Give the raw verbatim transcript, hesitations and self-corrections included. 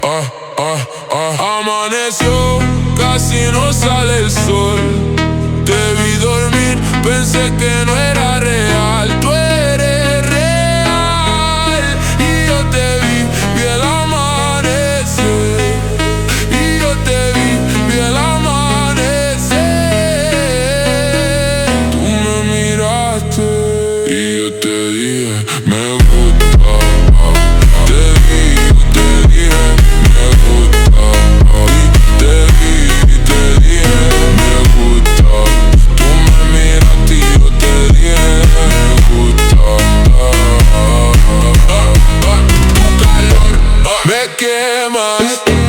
Ah, ah, ah. Amaneció, casi no sale el sol. Te vi dormir, pensé que no era real. Tú eres real. Y yo te vi, vi el amanecer. Y yo te vi, vi el amanecer. Tú me miraste y yo te dije, me gusta. Te vi, yo te dije, me gusta. Te vi y te dije, me gusta. Tú me miraste y yo te dije, me gusta. Tu calor me quemas.